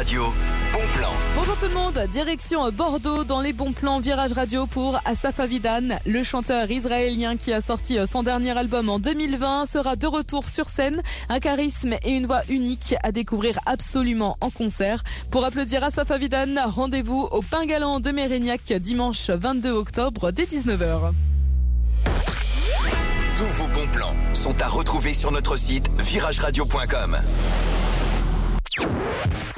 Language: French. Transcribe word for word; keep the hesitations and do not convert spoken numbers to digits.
Radio, bon plan. Bonjour tout le monde, direction Bordeaux dans les bons plans Virage Radio pour Asaf Avidan. Le chanteur israélien qui a sorti son dernier album en deux mille vingt sera de retour sur scène. Un charisme et une voix unique à découvrir absolument en concert. Pour applaudir Asaf Avidan, rendez-vous au Pain Galant de Mérignac dimanche vingt-deux octobre dès dix-neuf heures. Tous vos bons plans sont à retrouver sur notre site virage radio point com.